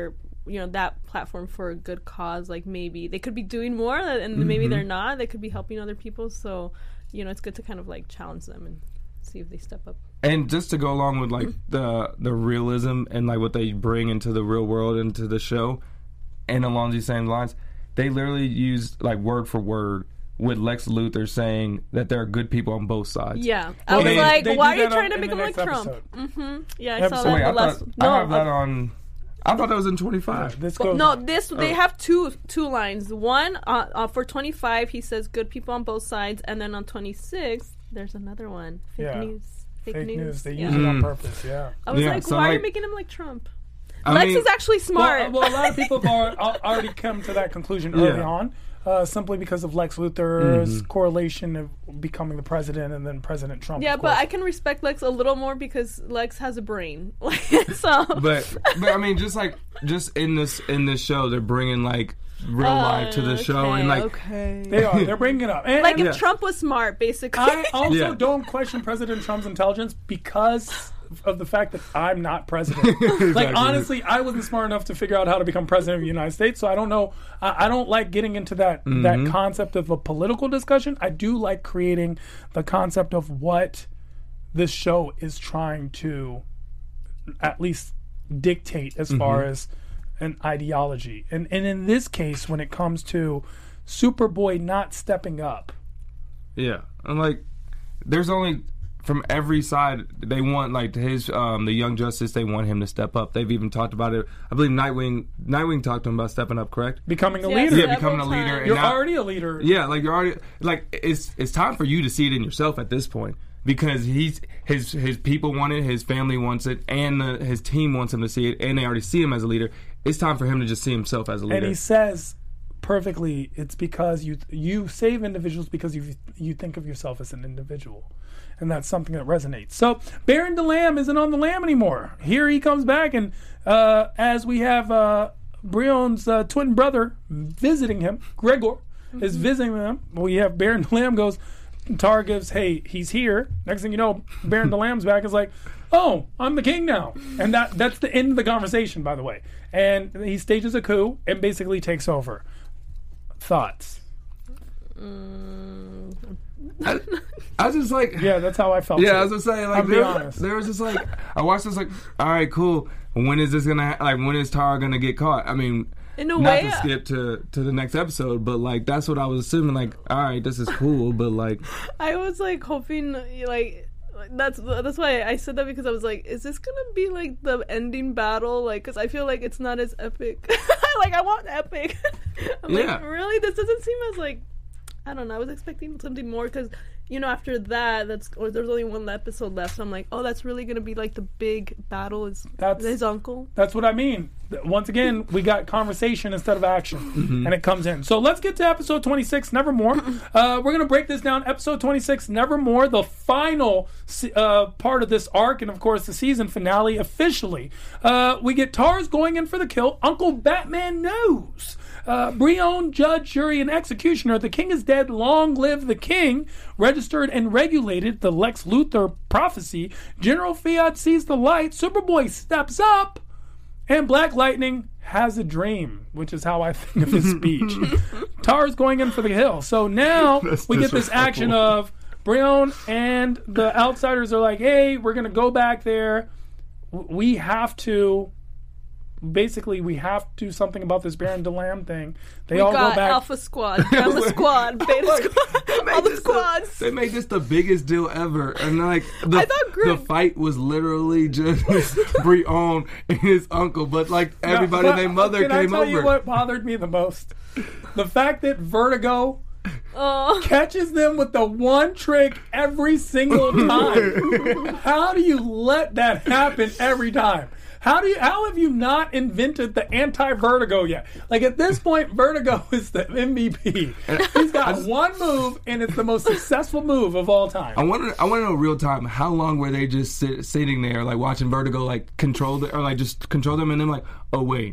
you know, that platform for a good cause. Like, maybe they could be doing more, and Mm-hmm. maybe they're not. They could be helping other people. So, you know, it's good to kind of like challenge them and see if they step up. And just to go along with like the the realism and like what they bring into the real world, into the show, and along these same lines, they literally used like word for word with Lex Luthor saying that there are good people on both sides. Yeah, I Well, was they- like, they do why are you that trying on- to in make the him like next Trump? episode. Mm-hmm. Yeah, I Episode. saw that. Wait, the I last, thought no, I have that uh, on. I thought that was in twenty-five. This Well, goes no, on. this they have two two lines. One uh, uh, for twenty-five, he says good people on both sides, and then on twenty-six, there's another one. Fake Yeah. news. Fake, fake news. news. They yeah. use it on Mm. purpose. Yeah. I was Yeah, like, so, why are you like- making him like Trump? I Lex mean- is actually smart. Well, well, a lot of people have al- al- already come to that conclusion early Yeah. on, uh, simply because of Lex Luthor's Mm-hmm. correlation of becoming the president and then President Trump. yeah, of but course. I can respect Lex a little more because Lex has a brain. so, But but I mean, just like just in this in this show, they're bringing like real life to the show, and like okay. They are. They're bringing it up. And, like if Yeah. Trump was smart, basically. I also Yeah. don't question President Trump's intelligence because of the fact that I'm not president. Like, Exactly. honestly, I wasn't smart enough to figure out how to become president of the United States, so I don't know. I, I don't like getting into that that concept of a political discussion. I do like creating the concept of what this show is trying to at least dictate as far as an ideology. And and in this case, when it comes to Superboy not stepping up, yeah, I'm like, there's only from every side they want like his um the Young Justice, they want him to step up. They've even talked about it. I believe Nightwing Nightwing talked to him about stepping up, correct? becoming a Yes, leader. Yeah, becoming a several leader. times. and You're now- already a leader. Yeah, like you're already like it's it's time for you to see it in yourself at this point, because he's his his people want it, his family wants it, and the, his team wants him to see it, and they already see him as a leader. It's time for him to just see himself as a leader. And he says perfectly, it's because you you save individuals because you you think of yourself as an individual. And that's something that resonates. So Baron DeLam isn't on the lam anymore. Here he comes back, and uh, as we have uh, Brion's uh, twin brother visiting him, Gregor is visiting them. We have Baron DeLam goes, Tar gives, hey, he's here. Next thing you know, Baron DeLam's back is like, oh, I'm the king now. And that that's the end of the conversation, by the way. And he stages a coup and basically takes over. Thoughts? I, I was just like, Yeah, that's how I felt. yeah, too. I was just saying, like, I'll be there, honest. there was just like, I watched this like, all right, cool. When is this gonna ha- like? When is Tara gonna get caught? I mean, In a not way, to skip to to the next episode, but like that's what I was assuming. Like, all right, this is cool, but like, I was like hoping, like, that's that's why I said that, because I was like, is this gonna be like the ending battle? Like, because I feel like it's not as epic. Like, I want epic. I'm Yeah. like, really? This doesn't seem as like, I don't know. I was expecting something more, because you know, after that, that's or there's only one episode left. So I'm like, oh, that's really gonna be like the big battle. Is That's- his uncle? That's what I mean. Once again, we got conversation instead of action, and it comes in. So let's get to episode twenty-six, Nevermore. Uh, we're going to break this down. Episode twenty-six, Nevermore, the final se- uh, part of this arc, and of course the season finale officially. Uh, we get Tars going in for the kill. Uncle Batman knows. Uh, Brion, judge, jury, and executioner. The king is dead. Long live the king. Registered and regulated. The Lex Luthor prophecy. General Fiat sees the light. Superboy steps up. And Black Lightning has a dream, which is how I think of his speech. Tar's going in for the hill. So now That's we get this disrespectful. action of Brion and the Outsiders are like, hey, we're going to go back there. W- We have to... Basically, we have to do something about this Baron DeLam thing. They We all got go back. Alpha Squad, Gamma Squad, Beta Like, Squad, they all the made this squads. The, they made this the biggest deal ever, and like the, I thought Grit- the fight was literally just Brion and his uncle, but like everybody Now, and their but mother can came I tell over. you what bothered me the most? The fact that Vertigo Oh, catches them with the one trick every single time. How do you let that happen every time? How do you? How have you not invented the anti-Vertigo yet? Like at this point, Vertigo is the M V P. He's got one move, and it's the most successful move of all time. I want to. I want to know real time. How long were they just sit, sitting there, like watching Vertigo, like control the, or like just control them, and then like, oh wait,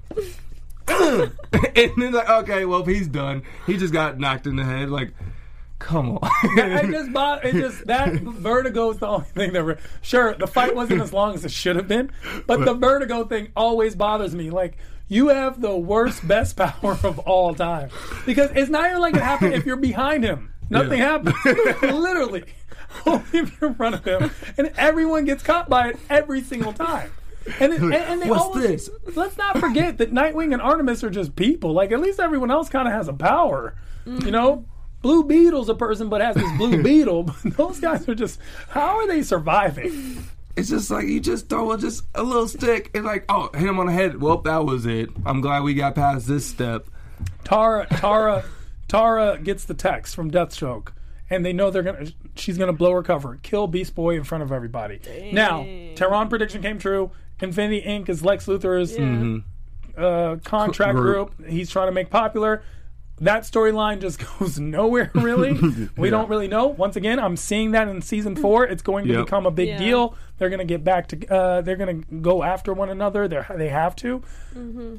and then like, okay, well if he's done, he just got knocked in the head. Like, come on. I just bought it. Just that vertigo is the only thing that. Re- sure, the fight wasn't as long as it should have been, but the vertigo thing always bothers me. Like, you have the worst, best power of all time, because it's not even like it happened if you're behind him. Nothing Yeah. happens. Literally, only if you're in front of him, and everyone gets caught by it every single time. And, it, and, and they What's always, this? Let's not forget that Nightwing and Artemis are just people. Like, at least everyone else kind of has a power, Mm-hmm. you know. Blue Beetle's a person, but has this blue beetle. But those guys are just, how are they surviving? It's just like you just throw a, just a little stick and like, oh, hit him on the head. Well, that was it. I'm glad we got past this step. Tara, Tara, Tara gets the text from Deathstroke, and they know they're gonna, she's gonna blow her cover, kill Beast Boy in front of everybody. Dang. Now, Tehran prediction came true. Infinity Incorporated is Lex Luthor's Yeah. uh, contract Group. group. He's trying to make popular. That storyline just goes nowhere, really. We Yeah. don't really know. Once again, I'm seeing that in season four. It's going to Yep. become a big Yeah. deal. They're going to get back to. Uh, they're going to go after one another. They they have to. Mm-hmm.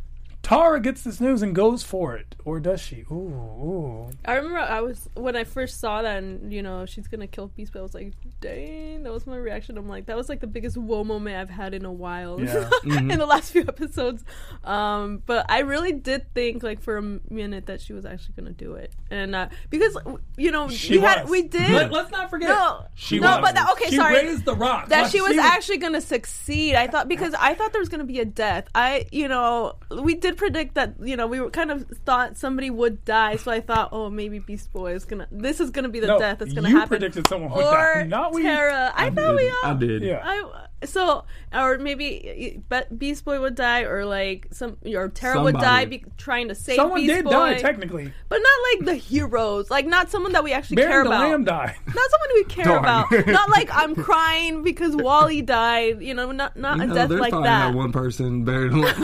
Tara gets this news and goes for it, or does she? Ooh, ooh. I remember I was when I first saw that, and you know she's gonna kill Beast Boy. I was like, "Dang!" That was my reaction. I'm like, that was like the biggest whoa moment I've had in a while Yeah. in the last few episodes. Um, but I really did think, like, for a minute that she was actually gonna do it, and uh, because you know She we had was. we did. Let, let's not forget. No, she no, was. but that, okay, she sorry. raised the rock. That Like, she was actually going to succeed. I thought because I thought there was going to be a death. I, you know, we did predict that. You know, we were kind of thought somebody would die. So I thought, oh, maybe Beast Boy is gonna. This is going to be the No, death that's going to you happen. predicted someone would or die, not we. Tara. I, I thought did. we all. I did. Yeah. I so or maybe Be- Beast Boy would die, or like some or Tara would die, Somebody. be, trying to save Someone Beast did Boy. die technically. But not like the heroes, like not someone that we actually care Baron the about. Lamb died. Not someone we care Darn. about. Not like I'm crying because Wally died. You know, not not You a know, death there's like probably that. not one person better than one.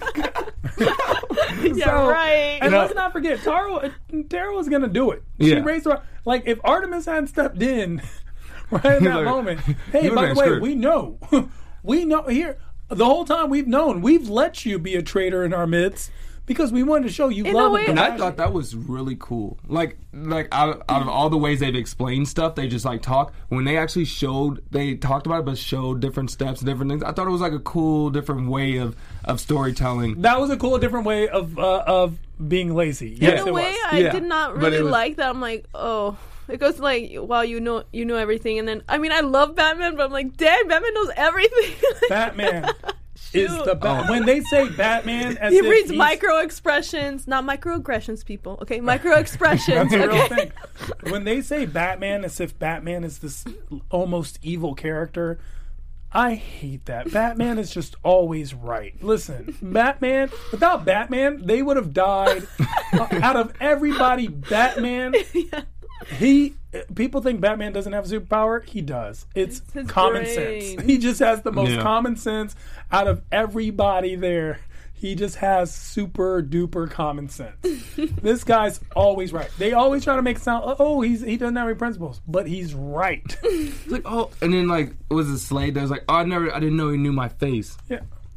Yeah, So- right. And No. let's not forget, Tara, Tara was going to do it. She Yeah. raised her. Like, if Artemis hadn't stepped in right in that Like, moment, hey, you would've by the been way, screwed. we know. we know here. The whole time we've known, we've let you be a traitor in our midst because we wanted to show you In a love way- and And I compassion. thought that was really cool. Like, like out, out of all the ways they've explained stuff, they just like talk. When they actually showed, they talked about it, but showed different steps, different things. I thought it was like a cool, different way of of storytelling. That was a cool, different way of uh, of being lazy. Yes, In it a way, was. I Yeah. did not But really it was- like that. I'm like, oh. It goes like, well, you know, you know everything, and then I mean, I love Batman, but I'm like, dang, Batman knows everything. Batman is Shoot. the ba- Oh. when they say Batman, as He if reads he's- micro expressions, not microaggressions, people. Okay, micro expressions. That's a real okay? thing. When they say Batman as if Batman is this almost evil character, I hate that. Batman is just always right. Listen, Batman, without Batman, they would have died. Uh, out of everybody, Batman, he, people think Batman doesn't have a superpower. He does. It's It's his common brain. sense. He just has the most Yeah. common sense out of everybody there. He just has super duper common sense. This guy's always right. They always try to make it sound, oh, he's he doesn't have any principles, but he's right. It's like, oh, and then like, it was a Slade that was like, oh, I never, I didn't know he knew my face. Yeah.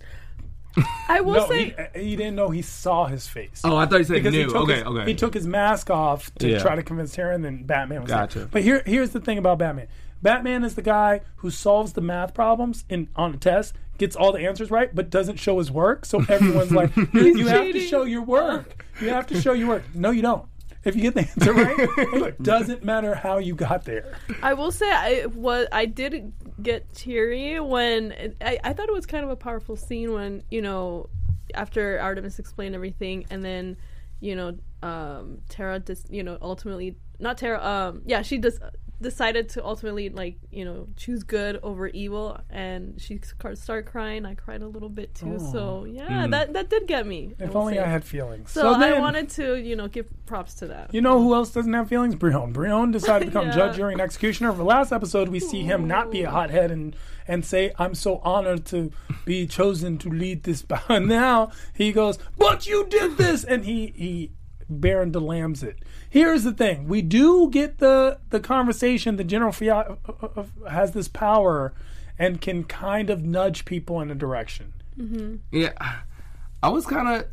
I will No, say, he, he didn't know he saw his face. Oh, I thought you said Because he knew. took Okay, his, okay. he took his mask off to Yeah. try to convince Tara, and then Batman was there. Gotcha. But here, here's the thing about Batman. Batman is the guy who solves the math problems in on a test, gets all the answers right, but doesn't show his work. So everyone's like, you, you have to cheating. show your work. You have to show your work. No, you don't. If you get the answer right, it doesn't matter how you got there. I will say, I was, I did get teary when I, I thought it was kind of a powerful scene when, you know, after Artemis explained everything, and then, you know, um, Tara just, you know, ultimately, not Tara, um, yeah, she just decided to ultimately, like, you know, choose good over evil, and she started crying. I cried a little bit too. So yeah, that that did get me. If will only say. I had feelings. So, I then- wanted to, you know, give props to that. You know who else doesn't have feelings? Brion. Brion decided to become Yeah. judge, jury, and executioner. For the last episode, we see him not be a hothead and, and say, I'm so honored to be chosen to lead this battle. And now he goes, but you did this! And he, he Baron de Lambs it. Here's the thing. We do get the, the conversation that General Fiat uh, uh, has this power and can kind of nudge people in a direction. Yeah, I was kind of,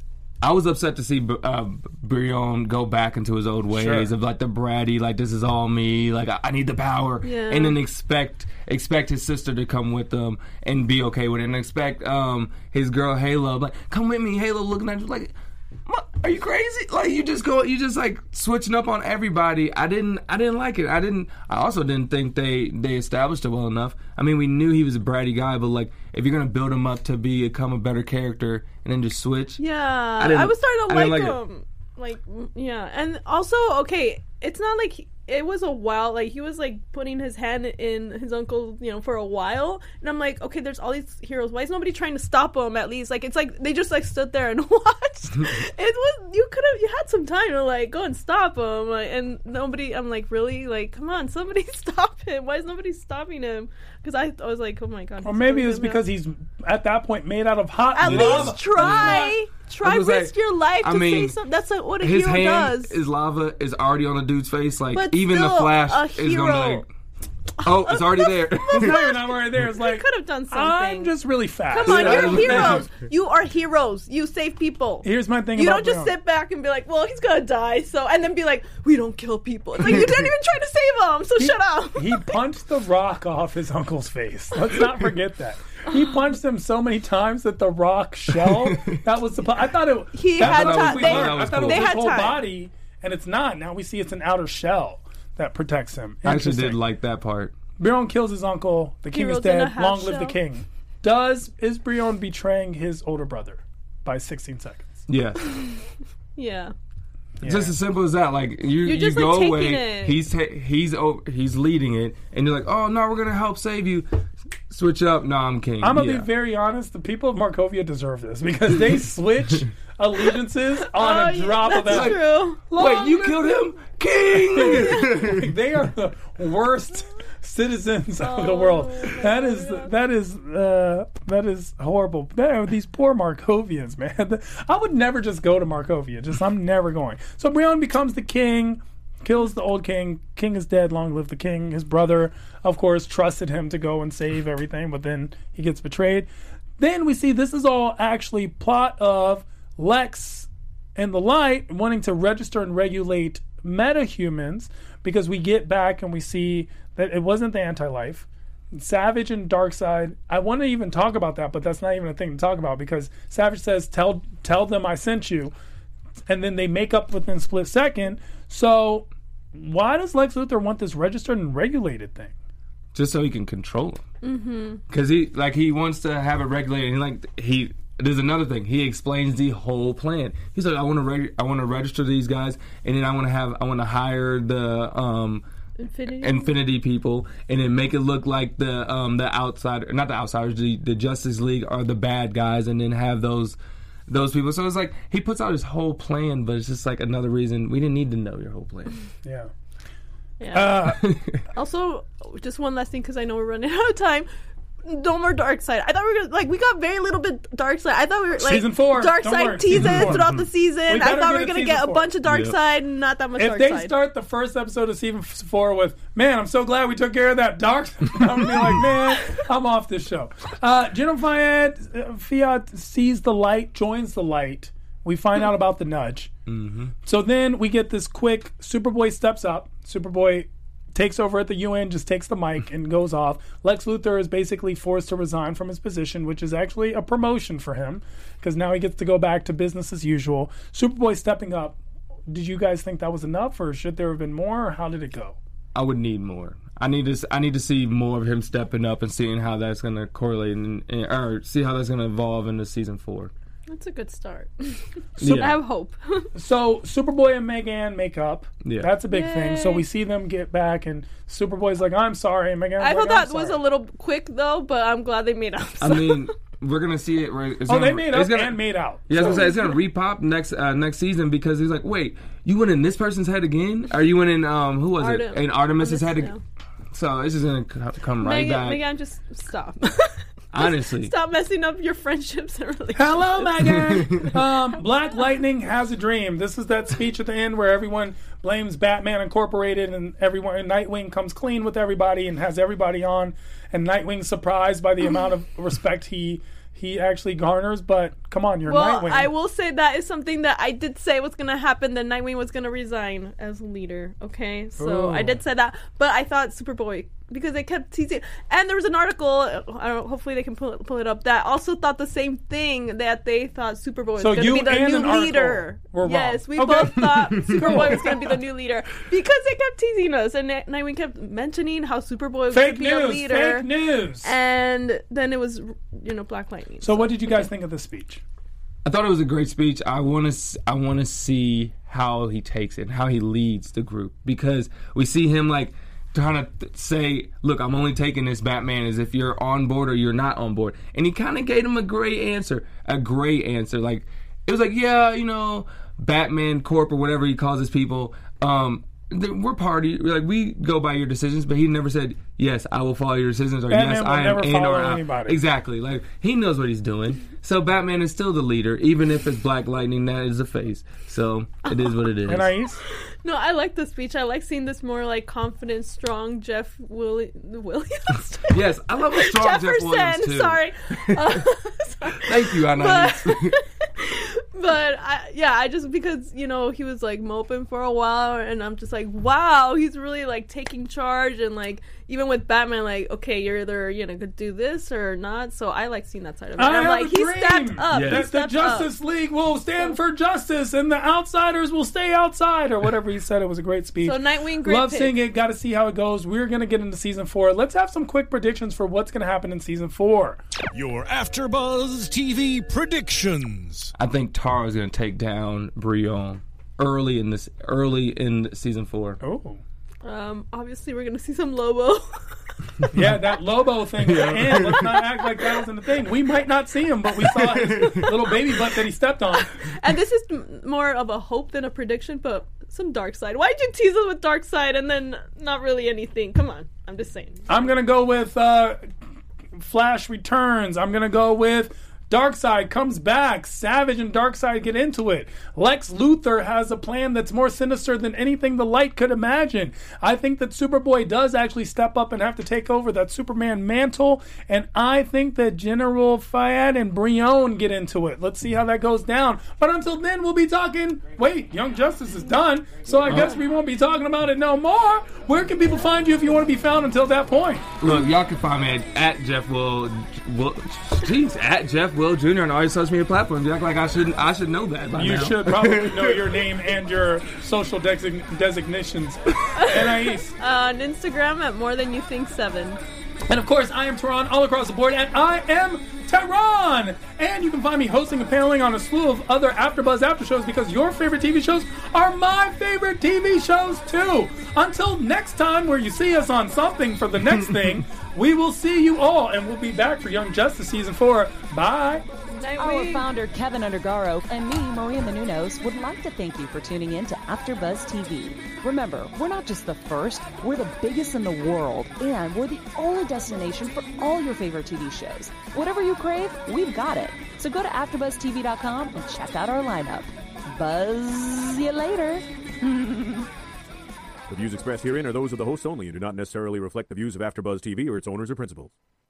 I was upset to see uh, Brion go back into his old ways Sure. of like the bratty, like this is all me, like I, I need the power, Yeah. and then expect expect his sister to come with him and be okay with it, and expect um, his girl Halo like come with me. Halo looking at you like, "What? Are you crazy? Like you just go, you just like switching up on everybody. I didn't, I didn't like it. I didn't. I also didn't think they they established it well enough. I mean, we knew he was a bratty guy, but like if you're gonna build him up to be become a better character and then just switch, Yeah, I I, didn't- was starting to I like, didn't like him. Like, yeah, and also, okay, it's not like he, it was a while. Like he was like putting his hand in his uncle, you know, for a while, and I'm like, okay, there's all these heroes. Why is nobody trying to stop him? At least, like, it's like they just like stood there and watched. It was you could have you had some time to like go and stop him, like, and nobody. I'm like, really, like, come on, somebody stop him. Why is nobody stopping him? Because I, I was like, oh my god. Or he's maybe really it's good now. because he's at that point made out of hot At lava. least try. Try I was risk like, your life I to mean, say something. That's like what a his hero hand does. is lava is already on the dude's face. Like But even the still, Flash a is gonna be hero. like, oh, it's already there. It's not even right there. It's like could have done something. I'm just really fast. Come on, Yeah. you're heroes. You are heroes. You save people. Here's my thing You about don't just Brion. sit back and be like, "Well, he's gonna die," so and then be like, "We don't kill people." It's like you didn't even try to save him, so He- shut up. He punched the rock off his uncle's face. Let's not forget that. He punched him so many times that the rock shell that was supposed. I thought it. He that's had what time. we They- learned. I thought it was they his had whole time. body, and it's not. Now we see it's an outer shell that protects him. I actually Interesting. did like that part. Brion kills his uncle. The king Heroes is in a dead. half Long live the shell. king. Does is Brion betraying his older brother by sixteen seconds? Yeah. Yeah. Yeah. Just as simple as that. Like you, You're you just, go like, taking away. it. He's ta- he's o- he's leading it, and you're like, oh no, we're gonna help save you. Switch up. No, I'm king. I'm gonna yeah. be very honest. The people of Markovia deserve this because they switch allegiances on Oh, a yeah, drop of that's that. true. Wait, you killed him, king. They are the worst citizens of the world. That is that is uh, that is horrible. Man, these poor Markovians, man. I would never just go to Markovia. Just I'm never going. So Brion becomes the king, kills the old king. King is dead. Long live the king. His brother, of course, trusted him to go and save everything, but then he gets betrayed. Then we see this is all actually plot of Lex and the Light wanting to register and regulate metahumans because we get back and we see that it wasn't the anti-life. Savage and Darkseid, I want to even talk about that, but that's not even a thing to talk about because Savage says, tell tell them I sent you. And then they make up within a split second. So why does Lex Luthor want this registered and regulated thing? Just so he can control him. Because he like he wants to have it regulated. And like he, there's another thing. He explains the whole plan. He's like, I want to reg- I want to register these guys, and then I want to have I want to hire the um, Infinity. Infinity people, and then make it look like the um, the outsider, not the outsiders, the, the Justice League are the bad guys, and then have those. Those people. So it's like he puts out his whole plan, but it's just like another reason we didn't need to know your whole plan. Yeah. Yeah. Uh, Also, just one last thing because I know we're running out of time. No more Darkseid. I thought we were gonna, like we got very little bit Darkseid. I thought we were like Season four. Don't worry, Darkseid season teases four. throughout the season. We I better thought get we were it gonna season get a four. bunch of Darkseid, not that much if Darkseid. they start the first episode of season four with, man, I'm so glad we took care of that dark, I'm going to be like, man, I'm off this show. Uh, Jenna Fiat, uh, Fiat sees the light, joins the light. We find out about the nudge. Mm-hmm. So then we get this quick, Superboy steps up. Superboy takes over at the U N, just takes the mic and goes off. Lex Luthor is basically forced to resign from his position, which is actually a promotion for him because now he gets to go back to business as usual. Superboy stepping up. Did you guys think that was enough, or should there have been more, or how did it go? I would need more. I need to. I need to see more of him stepping up and seeing how that's going to correlate and, and or see how that's going to evolve into season four. That's a good start. So- I have hope. So Superboy and Megan make up. Yeah. That's a big thing. So Yay. we see them get back, and Superboy's like, I'm sorry. And Megan's I like, thought I'm that was sorry. a little quick though, but I'm glad they made up. I mean, we're gonna see it. Right? It's Oh, gonna, they made up it's gonna, and made out. Yeah, I was So- gonna say it's gonna repop next uh, next season because he's like, wait, you went in this person's head again? Are you went in um who was Artem- it? In Artemis's head Yeah. again? So it's just gonna c- come right Megan, back. Megan, just stop. Honestly, Stop messing up your friendships and relationships. Hello, Megan. um, Black Lightning has a dream. This is that speech at the end where everyone blames Batman Incorporated, and everyone and Nightwing comes clean with everybody and has everybody on. And Nightwing's surprised by the amount of respect he he actually garners. But come on, you're Well, Nightwing. I will say that is something that I did say was going to happen. That Nightwing was going to resign as leader. Okay, so Ooh. I did say that, but I thought Superboy, because they kept teasing, and there was an article. I don't, hopefully they can pull it, pull it up. That also thought the same thing, that they thought Superboy was So going to you be the and new an article leader. were wrong. Yes, we Okay. both thought Superboy was going to be the new leader because they kept teasing us, and Night- Nightwing kept mentioning how Superboy was going Fake to be a news. leader. Fake news. And then it was, you know, Black Lightning. So what did you guys think of the speech? I thought it was a great speech. I want to I want to see how he takes it, how he leads the group, because we see him like trying to th- say, look, I'm only taking this Batman as if you're on board or you're not on board. And he kind of gave him a great answer, a great answer. Like, it was like, yeah, you know, Batman Corp or whatever he calls his people, um, th- we're party, like, we go by your decisions, but he never said, yes, I will follow your decisions, or Batman yes, will I am never in follow or out. anybody. Exactly. Like, he knows what he's doing. So Batman is still the leader, even if it's Black Lightning that is the face. So it is what it is. Anais? No, I like the speech. I like seeing this more like confident, strong Jeff Willi- Williams. Yes, I love a strong Jeff Jefferson. Williams too. Sorry. Uh, sorry. Thank you, Anais. But, but I, yeah, I just because you know he was like moping for a while, and I'm just like, wow, he's really like taking charge, and like even with Batman, like okay, you're either you know could do this or not. So I like seeing that side of it. I And I'm have like, a he dream stepped up. Yes. He that the stepped Justice up. League will stand for justice and the outsiders will stay outside, or whatever he said. It was a great speech. So Nightwing, great Love pick. seeing it. Got to see how it goes. We're going to get into season four. Let's have some quick predictions for what's going to happen in season four. Your AfterBuzz T V predictions. I think Tara's going to take down Brion early in this, early in season four. Oh. Um, obviously, we're gonna see some Lobo. Yeah, that Lobo thing at the end. Let's not act like that wasn't a thing. We might not see him, but we saw his little baby butt that he stepped on. And this is m- more of a hope than a prediction, but some Dark Side. Why'd you tease us with Dark Side and then not really anything? Come on, I'm just saying. I'm going to go with uh, Flash returns. I'm going to go with Darkseid comes back. Savage and Darkseid get into it. Lex Luthor has a plan that's more sinister than anything the light could imagine. I think that Superboy does actually step up and have to take over that Superman mantle. And I think that General Fayad and Brion get into it. Let's see how that goes down. But until then, we'll be talking. Wait, Young Justice is done. So I guess we won't be talking about it no more. Where can people find you if you want to be found until that point? Look, y'all can find me at, at Jeff Will, Will, jeez, at Jeff Will Junior on all your social media platforms. You act like I shouldn't, I should know that by You now. should probably know your name and your social design- designations. Anais. Uh, on Instagram at More Than You Think seven. And of course, I am Tehran all across the board, and I am Tehran! And you can find me hosting and paneling on a slew of other AfterBuzz after shows because your favorite T V shows are my favorite T V shows too. Until next time, where you see us on something for the next thing, we will see you all, and we'll be back for Young Justice Season four. Bye! Our founder, Kevin Undergaro, and me, Maria Menounos, would like to thank you for tuning in to AfterBuzz T V. Remember, we're not just the first, we're the biggest in the world, and we're the only destination for all your favorite T V shows. Whatever you crave, we've got it. So go to after buzz t v dot com and check out our lineup. Buzz you later. The views expressed herein are those of the hosts only and do not necessarily reflect the views of AfterBuzz T V or its owners or principals.